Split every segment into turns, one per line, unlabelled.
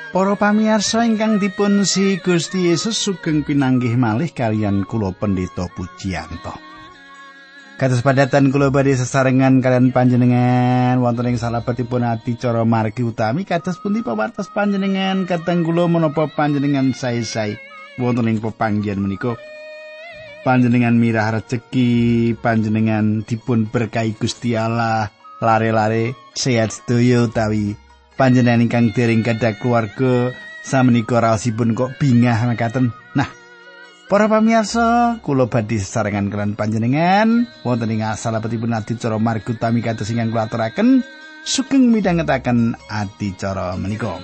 Para pamirsa ingkang dipun si Gusti Yesus sugeng pinanggih malih kaliyan kula Pendeta Pujiyanto. Kados padatan kula badhe sesarengan kaliyan panjenengan wonten ing salebetipun adicara margi utami kados pundi pawartos panjenengan kateng kula menapa panjenengan sae-sae wonten ing pepanggihan menika. Panjenengan mirah rejeki, panjenengan dipun berkahi Gusti Allah, lare-lare sehat sedaya utawi panjenengan ingkang dereng gadah keluarga samenika raosipun kok bingah mekaten. Nah, para pamirsa, kula badhe sesarengan kaliyan panjenengan wonten ing salebetipun adicara margi utami kados ingkang kula aturaken, sugeng midhangetaken adicara menika.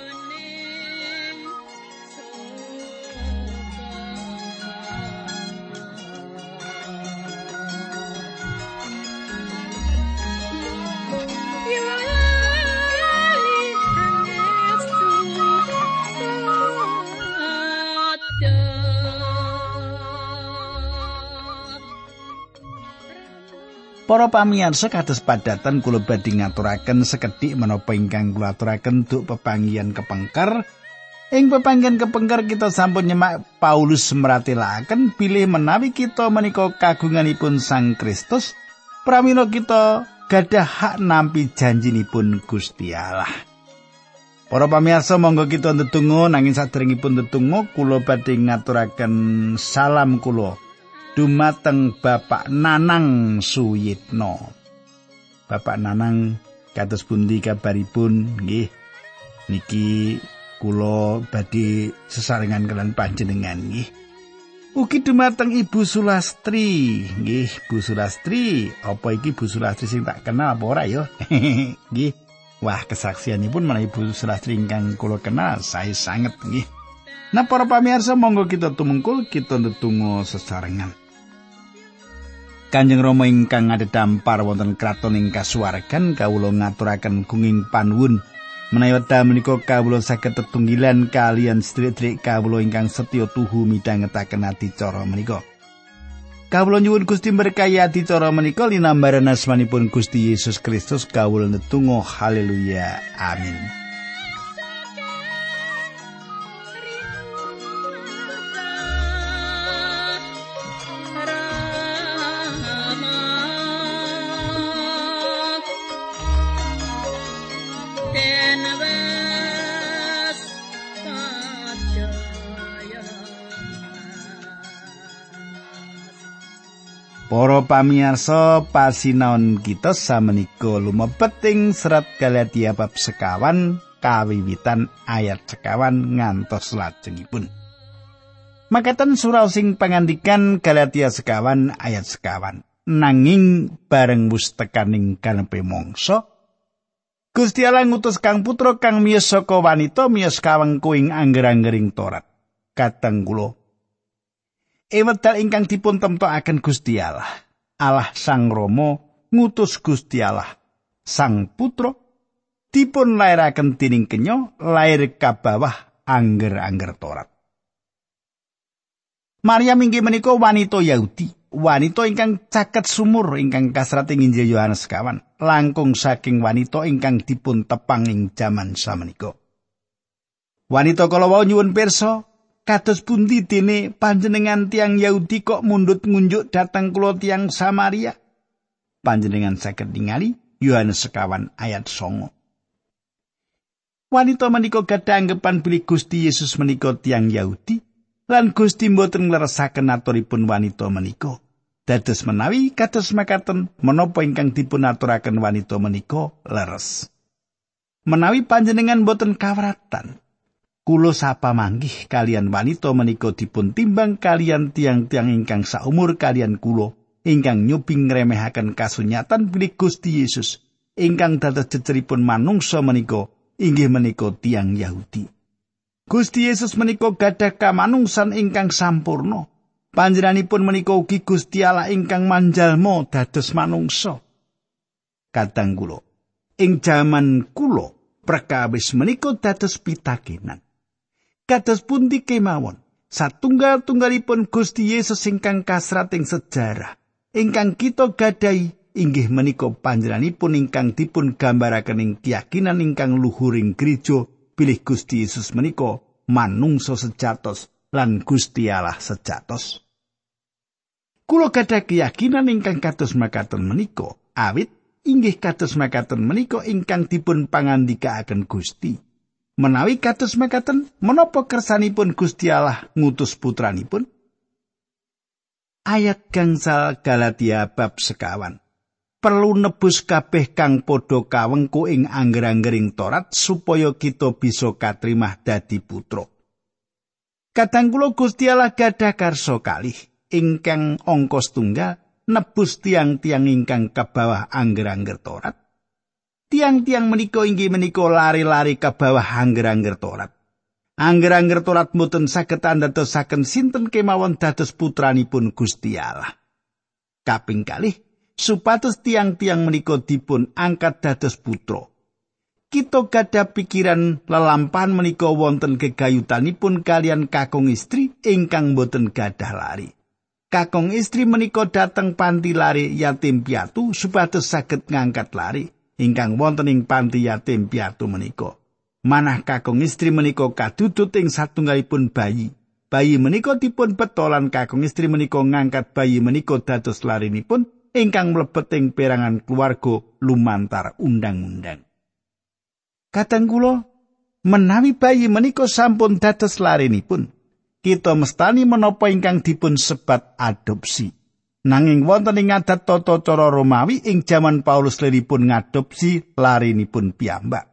Para pamirsa kados padatan kula badhe ngaturaken sekedhik menapa ingkang kula aturaken duk pepanggihan kepengker. Ing pepanggihan kepengker kita sampun nyemak Paulus meratelaken bilih menawi kita menika kagunganipun Sang Kristus, pramila kita gadah hak nampi janjinipun Gusti Allah. Para pamirsa monggo kita ndedonga nanging saderengipun ndedonga kula badhe ngaturaken salam kula dumateng Bapak Nanang Suyitno. Bapak Nanang kados pundi kabaripun nggih? Niki kula badhe sesarengan kaliyan panjenengan nggih. Ugi dumateng Ibu Sulastri, nggih Bu Sulastri. Apa iki Bu Sulastri sing tak kenal apa ora ya? Nggih. Wah, kesaksianipun menawi Bu Sulastri ingkang kula kenal sae sanget nggih. Nah, para pamirsa monggo kita tumungkul kita ndedonga sesarengan. Kanjeng Rama ingkang adhedhampar wonten kraton ing kasuwargan kawula ngaturaken gunging panuwun menawi wekdal menika kawula saged tetunggilan kaliyan sedherek kawula ingkang setya tuhu midhangetaken adicara menika. Kawula nyuwun Gusti berkahi adicara menika linambaran asmanipun Gusti Yesus Kristus kawula ndedonga haleluya amin. Para pamirsa, pasinaon kita samenika lumebet ing serat Galatia bab sekawan kawiwitan ayat sekawan ngantos lajengipun. Makaten suraosing pangandikan Galatia sekawan ayat sekawan. Nanging bareng wis tekaning kanepe mangsa Gusti Allah ngutus Kang Putra kang miyos saka wanita miyos kawengku ing angger-anggering Torat. Kateng kula wekdal ingkang dipun temtokaken Gusti Allah, Allah Sang Rama ngutus Gusti Allah Sang Putra dipun lairaken dening kenya lair ka bawah angger-angger Torat. Maryam inggih menika wanita Yahudi, wanita ingkang caket sumur ingkang kasrat ing Injil Yohanes sekawan, langkung saking wanita ingkang dipun tepang ing jaman samenika. Wanita kala wau nyuwun pirsa, kados pundi dene panjenengan tiang Yahudi kok mundhut ngunjuk dhateng kula tiang Samaria? Panjenengan saged ningali Yohanes sekawan ayat 9. Wanita menika gadah anggepan bilih Gusti Yesus menika tiang Yahudi, lan Gusti mboten ngleresaken aturipun wanita menika. Dados menawi kados makaten menapa ingkang dipun aturaken wanita menika leres. Menawi panjenengan boten kawratan, kula sapa manggih kalian wanita menika dipun timbang kalian tiang-tiang ingkang saumur kalian kula ingkang nyuping ngremehaken kasunyatan bilih Gusti Yesus ingkang dados jejeripun manungsa menika inggih menika tiang Yahudi. Gusti Yesus menika gadah kamanungsan ingkang sampurna. Panjenenganipun menika ugi Gusti Allah ingkang manjalma dados manungsa. Kadang kula ing jaman kula perkawis menika dados pitakenan. Kados pundi kemawon satunggal-tunggalipun Gusti Yesus ingkang kasrat ing sejarah ingkang kita gadahi inggih menika panjenenganipun ingkang dipun gambaraken ing keyakinan ingkang luhuring gereja bilih Gusti Yesus menika manungsa sejatos lan Gusti Allah sejatos. Kula gadah keyakinan ingkang kados makaten menika, awit inggih kados makaten menika ingkang dipun pangandikaaken Gusti. Menawi kados makaten, menapa kersanipun Gusti Allah ngutus putranipun? Ayat gangsal Galatia bab sekawan. Perlu nebus kabeh kang padha kawengku ing angger-anggering Torat supaya kita bisa katrimah dadi putra. Kadang kula Gusti Allah gadah karsa kalih ingkang angka setunggal nebus tiang-tiang ingkang kabawah angger-angger Torat. Tiang-tiang menika inggih menika lari-lari kabawah angger-angger Torat. Angger-angger Torat mboten saged andadosaken sinten kemawon dados putranipun Gusti Allah. Kaping kalih supados tiang-tiang menika dipun angkat dados putra. Kita gadah pikiran lelampahan menika wonten gegayutanipun kalian kakung istri ingkang boten gadah lari. Kakung istri menika dateng panti lari yatim piatu supados saged ngangkat lari ingkang wonten ing panti yatim piatu menika. Manah kakung istri menika kadudut ing satunggalipun bayi. Bayi menika dipun betolan kakung istri menika ngangkat bayi menika dados larinipun ingkang mlebet ing perangan keluarga lumantar undang-undang. Kadang kula menawi bayi menika sampun dados larinipun, kita mestani menapa ingkang dipun sebat adopsi. Nanging wonten ing adat tata cara Romawi ing jaman Paulus liripun ngadopsi larinipun piyambak.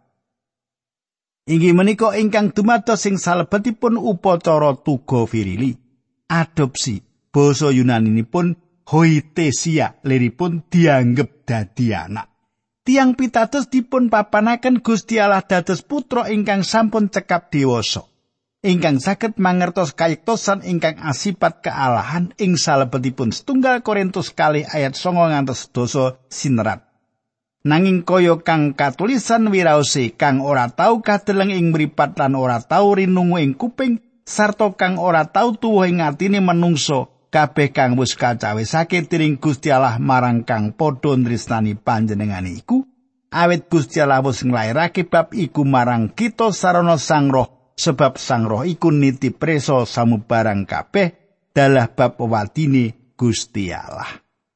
Inggih menika ingkang dumados ing salebetipun upacara tuga virili. Adopsi basa Yunaninipun hoitesia liripun dianggep dadi anak. Tiang pitados dipun papanaken Gusti Allah dados putra ingkang sampun cekap dewasa, ingkang saged mangertos kayektosan ingkang asipat kealahan ing salebetipun setunggal Korintus 2 ayat 9 ngantos 10 sinerat. Nanging kaya kang katulisan wiraose kang ora tau kadeleng ing mripat lan ora tau rinungu ing kuping sarta kang ora tau tuwuh ing atine manungsa, kabeh kang wis kacawisake tiring Gusti Allah marang kang padha nresnani panjenengane iku, awit Gusti Allah wis nglairake bab iku marang kita sarana Sang Roh, sebab Sang Roh iku nitip presa samubarang kabeh dalah bab wewadine Gusti Allah.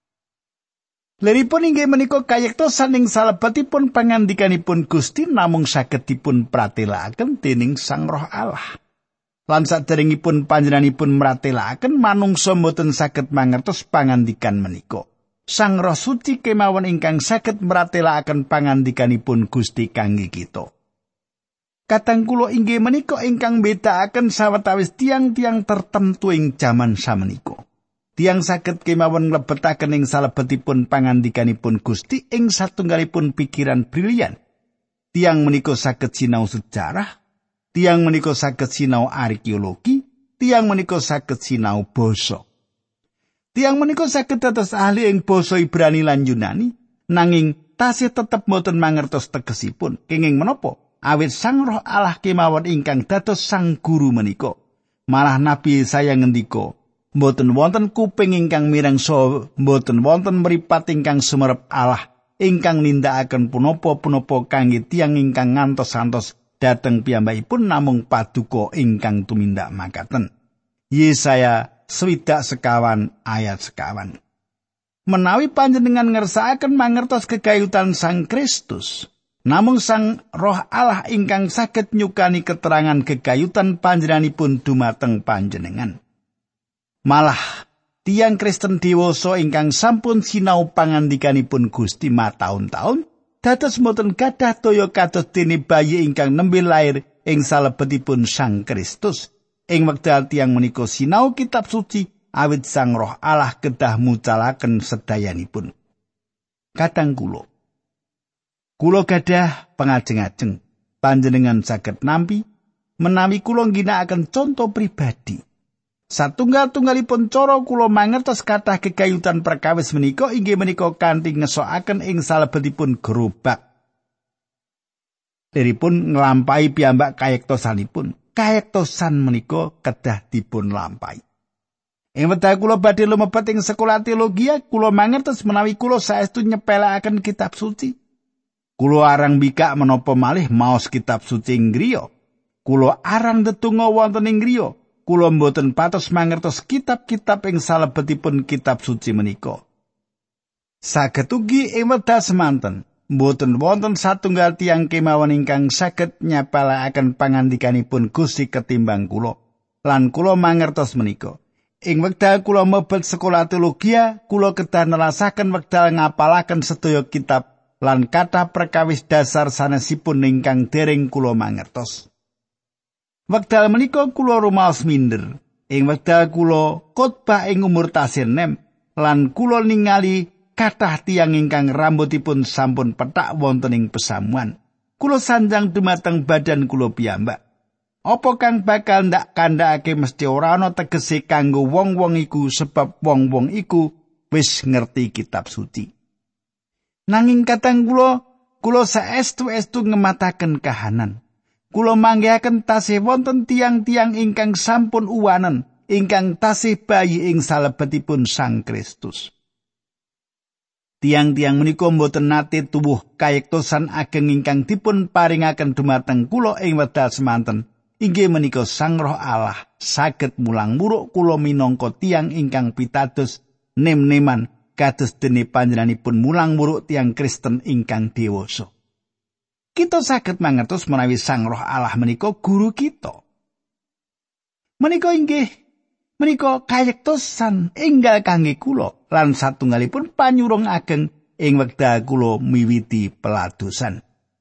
Liripun inggih menika kayektosan ing salebetipun pangandikanipun Gusti namung saged dipun pratelakaken dening Sang Roh Allah. Lan saderengipun panjenenganipun mratelaken manungsa mboten saged mangertos pangandikan menika. Sang Roh Suci kemawon ingkang saged mratelaken pangandikanipun Gusti kangge kita. Kadang kula inggih menika ingkang bedakaken sawetawis tiang-tiang tertentu ing jaman samenika. Tiang saged kemawon nglebetaken ing salebetipun pangandikanipun Gusti ing satunggalipun pikiran brilian. Tiang menika saged sinau sejarah, tiang menika saged sinau arkeologi, tiang menika saged sinau basa. Tiang menika saged dados ahli ing basa Ibrani lan Yunani, nanging tasih tetep boten mangertos tegesipun. Kenging menapa? Awit Sang Roh Allah kemawon ingkang dados sang guru menika. Malah Nabi Yesaya ngendika, mboten wonten kuping ingkang mireng saha mboten wonten mripat ingkang sumerep Allah ingkang nindakaken punapa-punapa kangge tiyang ingkang ngantos-antos dhateng piyambakipun namung paduka ingkang tumindak makaten. Yesaya 51 ayat 1. Menawi panjenengan ngersakaken mangertos kegayutan Sang Kristus, namung Sang Roh Allah ingkang saged nyukani keterangan kegayutan panjenenganipun dumateng panjenengan. Malah tiyang Kristen dewasa ingkang sampun sinau pangandikanipun Gusti mataun-taun dados mboten gadah daya kados dene bayi ingkang nembe lair ing salebetipun Sang Kristus. Ing wekdal tiyang menika sinau kitab suci awit Sang Roh Allah kedah mucalaken sedayanipun. Kadang kula gadah pangajeng-ajeng panjenengan saged nampi menawi kula ngginakaken conto pribadi. Satunggal-tunggalipun cara kula mangertos kathah kegayutan perkawis menika inggih menika kanthi ngesokaken ing salebetipun gerobak. Liripun nglampahi piyambak kayektosanipun. Kayektosan menika kedah dipun lampahi. Ing wekdal kula badhe lumebet ing sekolah teologi, kula mangertos menawi kula saestu nyepelekaken kitab suci. Kula arang bikak menapa malih maos kitab suci ing griya Kula arang ndedonga wonten ing griya. Kula mboten patos mangertos kitab-kitab ing salebetipun kitab suci menika. Saged ugi ing wekdal semanten mboten wonten satunggal tiyang kemawon ingkang saged nyapalakaken pangandikanipun Gusti ketimbang kula. Lan kula mangertos menika. Ing wekdal kula mlebet sekolah teologi, kula kedah nerasaken wekdal ngapalaken sedaya kitab lan kathah perkawis dasar sanesipun ingkang dereng kula mangertos. Wekdal menika kula rumaos minder. Ing wekdal kula khotbah ing umur tasih enem lan kula ningali kathah tiyang ingkang rambutipun sampun pethak wonten ing pesamuan. Kula sanjang dumateng badan kula piyambak. Apa kang bakal ndak kandhakake mesti ora ana tegese kanggo wong-wong iku sebab wong-wong iku wis ngerti kitab suci. Nanging katang kula saestu-estu ngemataken kahanan. Kula manggihaken tasih wonten tiang-tiang ingkang sampun uwanen, ingkang tasih bayi ing salebetipun Sang Kristus. Tiang-tiang menika mboten nate tuwuh kayektosan ageng ingkang dipun paringaken dumateng kula ing wekdal semanten. Inggih menika Sang Roh Allah saged mulang muruk kula minangka tiang ingkang pitados nem-neman kados dene panjenenganipun mulang muruk tiang Kristen ingkang dewasa. Kita saged mangertos menawi Sang Roh Allah menika guru kita. Menika kayektosan enggal kangge kula lan satunggalipun panyurung ageng ing wekdal kula miwiti peladosan.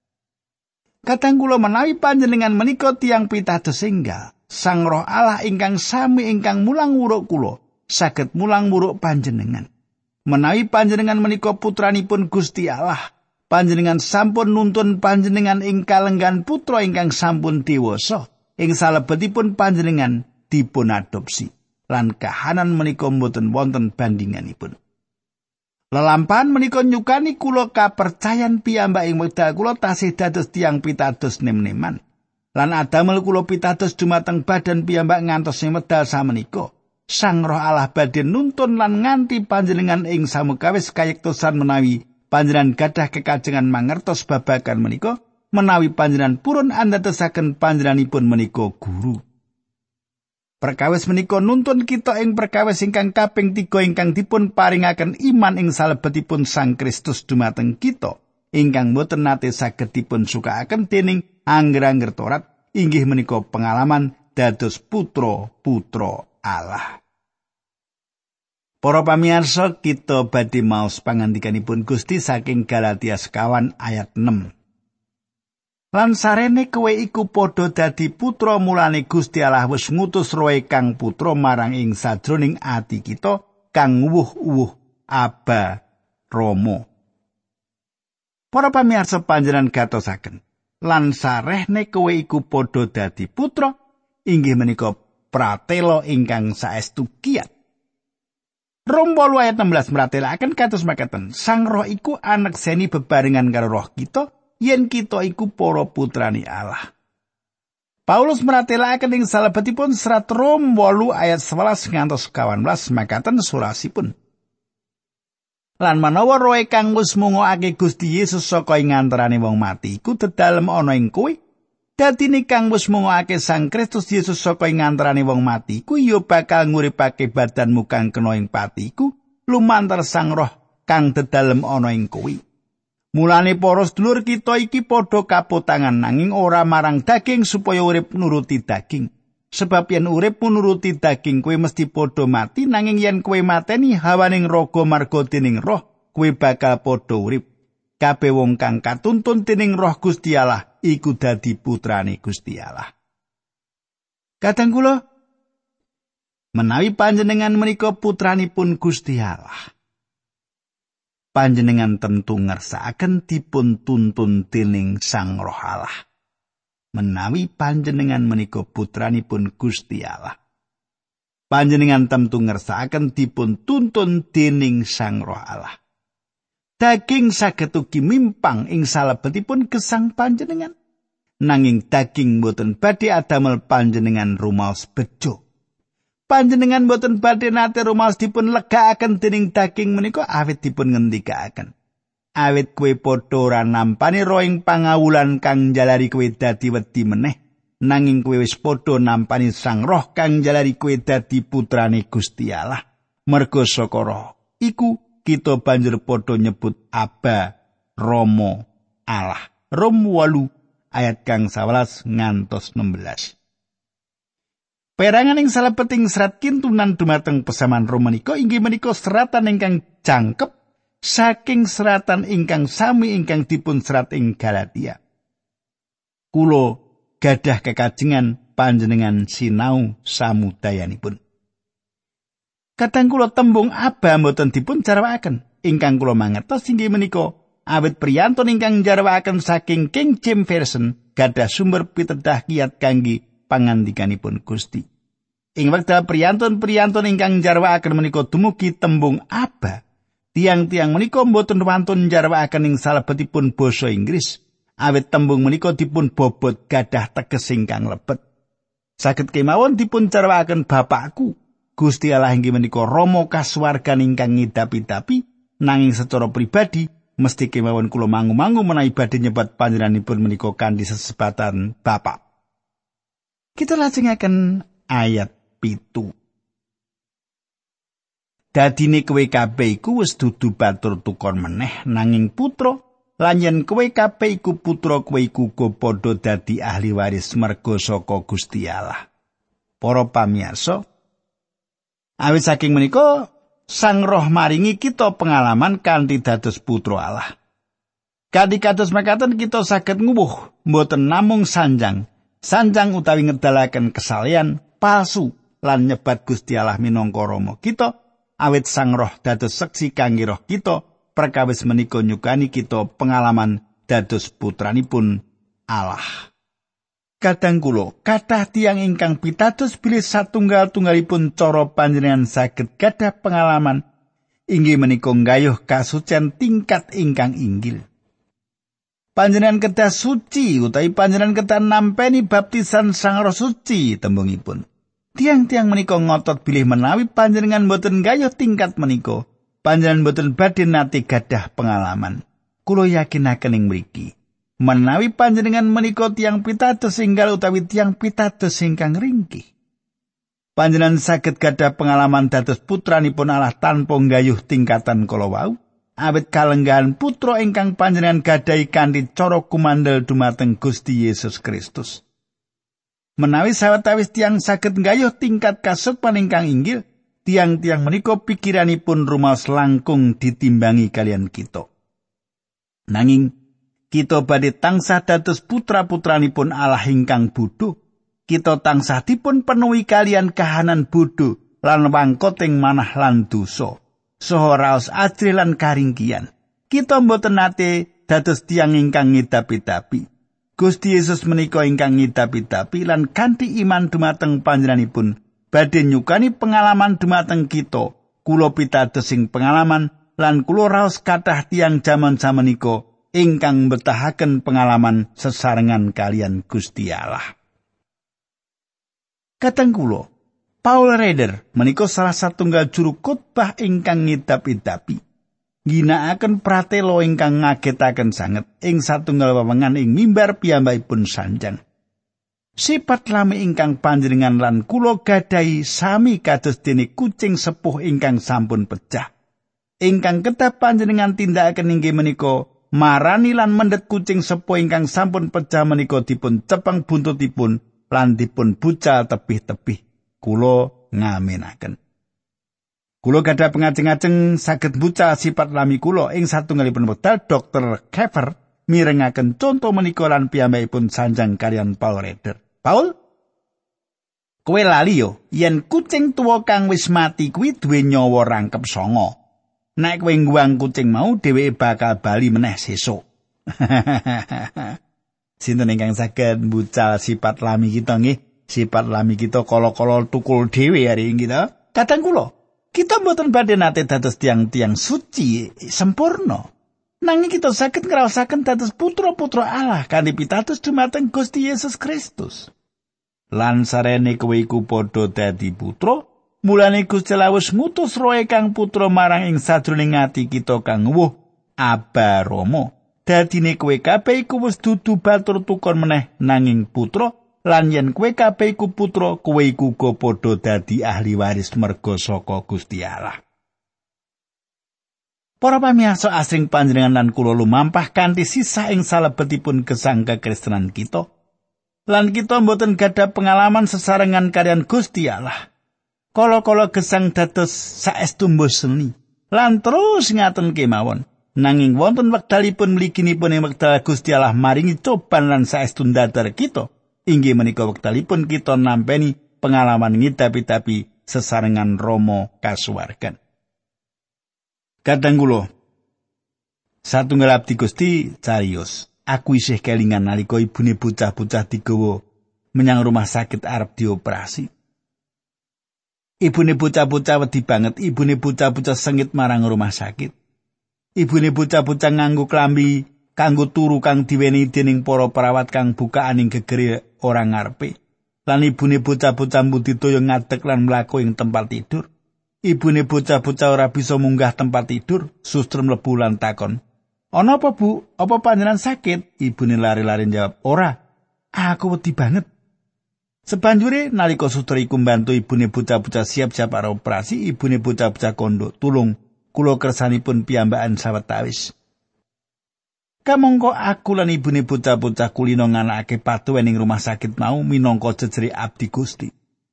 Kadang kula menawi panjenengan menika tiyang pitados enggal, Sang Roh Allah ingkang sami ingkang mulang muruk kula saged mulang muruk panjenengan. Menawi panjenengan menika putranipun Gusti Allah, panjenengan sampun nuntun panjenengan ing kalenggan putra ingkang sampun dewasa, ing salebetipun panjenengan dipun adopsi. Lan kahanan menika mboten wonten bandinganipun. Lelampahan menika nyukani kula kapercayan piyambak ing wekdal kula tasih dados tiyang pitados nem-neman. Lan adamel kula pitados dumateng badan piyambak ngantos ing wekdal samenika. Sang Roh Allah badhe nuntun lan nganti panjenengan ing samukawis kayektosan menawi panjenengan gadah kekajengan mangertos babagan menika, menawi panjenengan purun andadosaken panjenenganipun menika guru. Perkawis menika nuntun kita ing perkawis ingkang kaping 3 ingkang dipun paringaken iman ing salebetipun Sang Kristus dumateng kita, ingkang boten nate saged dipun sukaaken dening angger-angger Torat, inggih menika pengalaman dados putra-putra Allah. Para pamirsa, kita badhe maos pangandikanipun Gusti saking Galatia 1 ayat 6. Lan sarene kowe iku padha dadi putra mulane Gusti Allah wis ngutus Rohe kang putra marang ing sajroning ati kita kang wuh-wuh Aba Rama. Para pamirsa panjenengan gatosaken, lan sarene kowe iku padha dadi putra, inggih menika pratela ingkang saestu kiyat. Rom 8 ayat 16 mratelaken kados makaten, Sang Roh iku anak seni bebarengan karo roh kita, yen kita iku para putrani Allah. Paulus mratelaken ing salebetipun serat Rom 8 ayat 11 ngantos 18 makaten surasipun. Lan manawa roe kang wis mungokake Gusti Yesus saka ing antaraning wong mati iku dedalem ana ing kowe, dadine kang wis mungokake Sang Kristus Yesus saka ing antaraning wong mati iku ya bakal nguripake badanmu kang kena ing pati iku lumantar Sang Roh kang dedalem ana ing kowe. Mulane para sedulur kita iki padha kapotangan nanging ora marang daging supaya urip nuruti daging. Sebab yen urip nuruti daging kowe mesti padha mati, nanging yen kowe mateni hawaning raga marga dening Roh, kowe bakal padha urip. Kabeh wong kang katuntun dening Roh Gusti Allah iku dadi putrane Gusti Allah. Kadang kula menawi panjenengan menika putranipun Gusti Allah, panjenengan tentu ngersakaken dipun tuntun dening Sang Roh Allah. Menawi panjenengan menika putranipun Gusti Allah, panjenengan tentu ngersakaken dipun tuntun dening Sang Roh Allah. Daging saged ugi mimpang ing salebetipun gesang panjenengan, nanging daging boten badhe adamel panjenengan rumaos bejo. Panjenengan boten badhe nate rumaos dipun legakaken dening daging menika awit dipun ngendikaken. Awit kowe padha ora nampani roing pangawulan kang njalari kowe dadi wedi meneh, nanging kowe wis padha nampani Sang Roh kang njalari kowe dadi putrane Gusti Allah. Merga saka Roh iku kita banjur padha nyebut Aba, Rama Allah. Rom 8 ayat kang 11 ngantos 16. Perangan ing salebeting serat kintunan dumateng pesaman Rom menika inggih menika seratan ingkang jangkep saking seratan ingkang sami ingkang dipun serat ing Galatia. Kula gadah kekajengan panjenengan sinau samudayanipun. Kadang kula tembung Aba mboten dipun jarwakaken. Ingkang kula mangertos inggih menika awit priyantun ingkang jarwakaken saking King James Version gadah sumber pitedah kiyat kangge pangandikanipun Gusti. Ing wekdal priyantun-priyantun ingkang jarwakaken menika dumugi tembung Aba, tiang-tiang menika mboten wantun jarwakaken ing salebetipun basa Inggris. Awit tembung menika dipun bobot gadah teges ingkang lebet. Saged kemawon dipun jarwakaken Bapakku. Gusti Allah inggih menika Rama kasuwargan ingkang ngidapi-dapi, nanging secara pribadi mesti kemawon kula mangu-mangu menawi badhe nyebat panjenenganipun menika kanthi sesebatan Bapak. Kita lajengaken ayat 7. Dadine kowe kabeh iku wis dudu batur tukon meneh nanging putra, lan yen kowe kabeh iku putra kowe iku uga padha dadi ahli waris merga saka Gusti Allah. Para pamirsa, awit saking menika Sang Roh maringi kita pengalaman kanthi dados putra Allah. Kanthi kados mekaten kita saged nguwuh mboten namung sanjang utawi ngedalaken kesalehan palsu lan nyebat Gusti Allah minangka Rama kita, awit Sang Roh dados seksi kangge roh kita, perkawis menika nyukani kita pengalaman dados putranipun Allah. Kadang kula kathah tiyang ingkang pitados bilih satunggal-tunggalipun cara panjenengan saged gadah pengalaman inggih menika nggayuh kasucen tingkat ingkang inggil. Panjenengan kedah suci utawi panjenengan kedah nampeni baptisan Sang Roh Suci tembungipun. Tiang-tiang menika ngotot bilih menawi panjenengan boten nggayuh tingkat menika, panjenengan boten badhe nate gadah pengalaman. Kula yakinaken ing mriki, menawi panjenengan menika tiyang pitados enggal utawi tiyang pitados ingkang ringkih, panjenengan saged gadah pengalaman dados putranipun Allah tanpa nggayuh tingkatan kala wau. Awit kalenggahan putra ingkang panjenengan gadahi kanthi cara kumandel dumateng Gusti Yesus Kristus. Menawi sawetawis tiyang saged nggayuh tingkat kasupan ingkang inggil, tiang-tiang menika pikiranipun rumaos langkung ditimbangi kalian kita. Nanging kita badhe tansah dados putra-putranipun Allah ingkang bodho. Kita tansah dipun penuhi kalian kahanan bodho lan wangkoting manah lan dosa. Saha raos ajrih lan karingkian. Kita mboten nate dados tiyang ingkang ngidapi-dapi. Gusti Yesus menika ingkang ngidapi-dapi lan kanthi iman dumateng panjenenganipun badhe nyukani pengalaman dumateng kita. Kula pitados ing pengalaman lan kula raos kathah tiyang jaman samenika ingkang mbetahaken pengalaman sesarengan kalian Gusti Allah. Kateng kula Paul Rader menika salah satunggal juru khotbah ingkang ngidapi-dapi. Ginakaken pratela ingkang ngagetaken sanget ing satunggal wewengan ing mimbar piyambakipun sanjang. Sifat lami ingkang panjenengan lan kula gadahi sami kados dene kucing sepuh ingkang sampun pecah. Ingkang kedah panjenengan tindakaken inggih menika marani lan mendhet kucing sepuh ingkang sampun pecah menika dipun cepeng buntutipun lan dipun bucal tebih-tebih. Kula ngaminaken. Kula gadah pengajeng-ajeng saged bucal sifat lami kula ing satunggalipun wekdal Dr. Kever mirengaken conto menika lan piyambakipun sanjang kalian Paul Rader. Paul, kowe lali yo yen kucing tuwa kang wis mati kuwi duwe nyawa rangkep 9. Nek kowe ngguang kucing mau dheweke bakal bali meneh sesuk. Sinten ingkang saged bucal sifat lami kita nggih? Sifat lami kita kala-kala tukul dhewe hari ini kita. Kadang kula, kita mboten badhe nate dados tiang-tiang suci sempurna. Nanging kita saged ngraosaken dados putra-putra Allah kanthi pitados dumateng Gusti Yesus Kristus. Lan sarene kowe iku padha dadi putra, mulane Gusti Allah wis ngutus Roh kang putra marang ing sajroning ati kita kang wuh Aba Rama. Dadine kowe kabeh iku wis dudu batur tukon meneh nanging putra, Lan yen kowe kabeh iku putra, kowe iku uga padha dadi ahli waris merga saka Gusti Allah. Para pamirsa asring panjenengan lan kula lumampah kanthi sisah ing salebetipun gesang kekristenan kita. Lan kita mboten gadah pengalaman sesarengan kalian Gusti Allah. Kala-kala gesang dados saestu mboseni. Lan terus ngaten kemawon. Nanging wonten wekdalipun mliginipun ing wekdal Gusti Allah maringi coban lan saestu ndadar kita. Inggih menika wekdalipun kita nampeni pengalaman ngidapi-dapi sesarengan Rama kasuwargan. Kadang kula satunggal abdi Gusti cariyos. Aku isih kelingan nalika ibune bocah-bocah digawa menyang rumah sakit arep dioperasi. Ibune bocah-bocah wedi banget, ibune bocah-bocah sengit marang rumah sakit. Ibune bocah-bocah nganggo klambi kanggo turu kang diwenehi dening para perawat kang bukaan ing gegere ora ngarepe. Lan ibune bocah-bocah mbudidaya ngadeg lan mlaku ing tempat tidur. Ibune bocah-bocah ora bisa munggah tempat tidur, suster mlebu lan takon, "Ana apa, Bu? Apa panjenengan sakit?" Ibune lari-lari jawab, "Ora. Aku wedi banget." Sebanjure nalika suster iku mbantu ibune bocah-bocah siap-siap arep operasi, ibune bocah-bocah kondo, "Tulung kula kersanipun piyambakan sawetawis." Kamangka aku lan ibune bocah-bocah kulino nganakake patuwen ing rumah sakit mau minangka jejere abdi Gusti.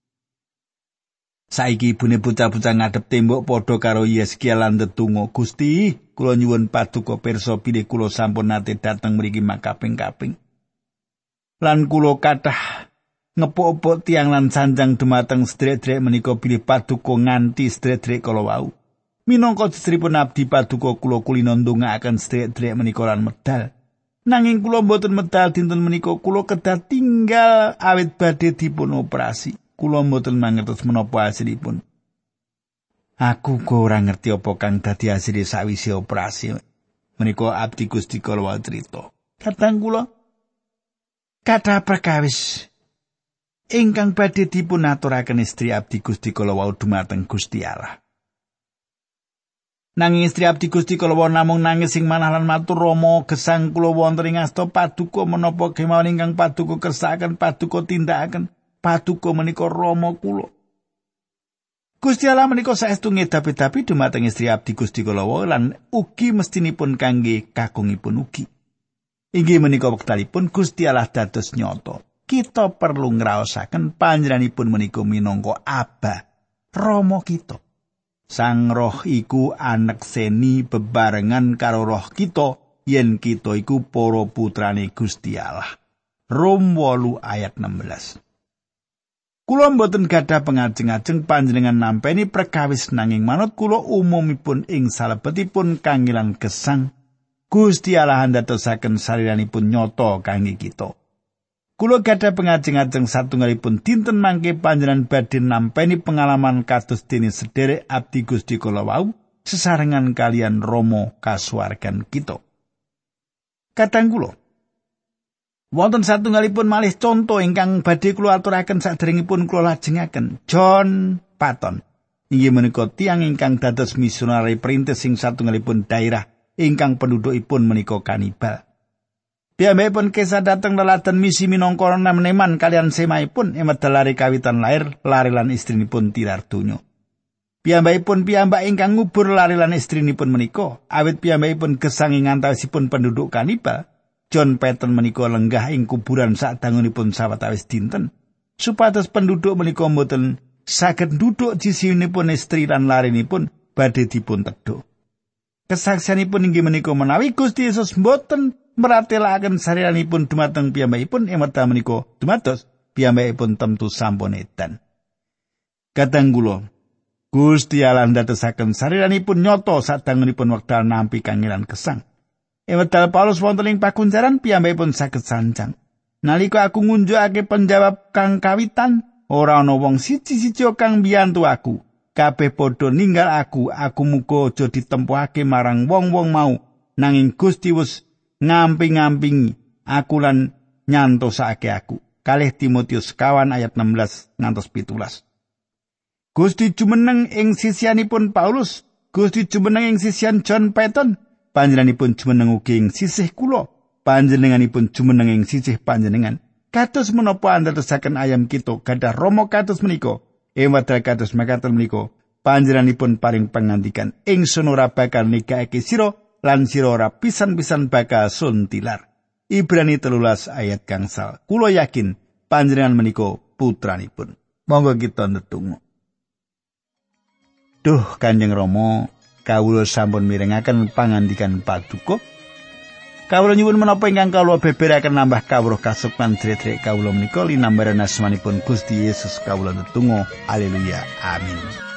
Saiki ibune bocah-bocah ngadep tembok padha karo Yeskia lan ndedonga, "Gusti, kula nyuwun paduka pirsa bilih kula sampun nate dateng mriki makaping-kaping. Lan kula kathah ngepok-epok tiang lan sanjang dumateng sedherek-sedherek menika bilih paduka nganti sedherek-sedherek kala wau. Minangka jejeripun abdi paduka kula kulina ndongaaken sedherek-sedherek menika lan medal. Nanging kula mboten medal dinten menika, kula kedah tinggal awit badhe dipun operasi. Kula mboten mangertos menapa hasilipun. Aku kok ora ngerti apa kang dadi hasil sawise operasi." Menika abdi Gusti kala wau crita. Kadang kula kathah perkawis ingkang badhe dipun aturaken istri abdi Gusti kala wau dumateng Gusti Allah. Nanging istri abdi Gusti kala wau namung nangis sing manah lan matur, "Rama, gesang kula wonten ing asta paduka menapa kemawon ingkang paduka kersakaken, paduka tindakaken. Paduka menika Rama kula." Gusti Allah menika saestu ngedapi-dapi dumateng istri abdi Gusti kala wau lan ugi mestinipun kangge kakungipun ugi. Inggih menika wektalipun Gusti Allah dados nyata. Kita perlu ngraosaken panjenenganipun menika minangka Aba, Rama kita. Sang Roh iku anekseni bebarengan karo roh kita yen kita iku para putrane Gusti Allah. Rom 8 ayat 16. Kula mboten gadah pengajeng-ajeng panjenengan nampeni perkawis nanging manut kula umumipun ing salebetipun kangilan gesang Gusti Allah ndadosaken saliranipun nyata kangge kita. Kula gadah pengajeng-ajeng satunggalipun dinten mangke panjenengan badhe nampeni pengalaman kados dene sedherek abdi Gusti kala wau sesarengan kalian Rama kasuwargan kita. Kadang kula wonten satunggalipun malih conto ingkang badhe kula aturaken saderengipun kula lajengaken. John Patton inggih menika tiyang ingkang dados misionari perintis ing satunggalipun daerah ingkang pendudukipun menika kanibal. Piyambakipun kesah dhateng leladan misi minangka neman kalian semaipun emedal lari kawitan lair, lari lan istrinipun tilar donya. Piyambakipun piyambak ingkang ngubur lari lan istrinipun menika, awit piyambakipun gesang ing antawisipun penduduk kanibal. John Patton menika lenggah ing kuburan sadangunipun sawetawis dinten, supados penduduk menika mboten saged nduduk jisinipun istri lan larinipun badhe dipun tedhuk. Kesaksianipun inggih menika menawi Gusti Yesus mboten meratelaken sariranipun dumateng piyambakipun emedal menika dumados piyambakipun temtu sampun edan. Kadang kula Gusti Allah ndadosaken sariranipun nyata sadangunipun wekdal nampi kangilan gesang. Emedal Paulus wonten ing pakunjaran piyambakipun saged sanjang. Nalika aku ngunjukake penjawab kang kawitan, ora ana wong siji-siji kang mbiyantu aku. Kabeh padha ninggal aku muga aja ditempuhake marang wong-wong mau, nanging Gusti wis ngamping-ngampingi aku lan nyantosake aku. Kalih Timotius 1 ayat 16 ngantos 17. Gusti jumeneng ing sisianipun Paulus, Gusti jumeneng ing sisian John Patton, panjenenganipun jumeneng ugi ing sisih kula, panjenenganipun jumeneng ing sisih panjenengan. Kados menapa andadosaken ayam kita gadah rama kados menika, ing wadal kados mekaten menika, panjenenganipun paring pangandikan, ingsun ora bakal nikaake sira lan sira ora pisan-pisan bakal suntilar. Ibrani 13 ayat gangsal. Kula yakin panjenengan menika putranipun. Monggo kita ndedonga. Duh Kanjeng Rama, kawula sampun mirengaken pangandikan paduka. Kawula nyuwun menapa ingkang kawula beberaken nambah kawruh kasukman dherek-dherek kawula menika linambaran asmanipun Gusti Yesus kawula ndedonga. Haleluya. Amin.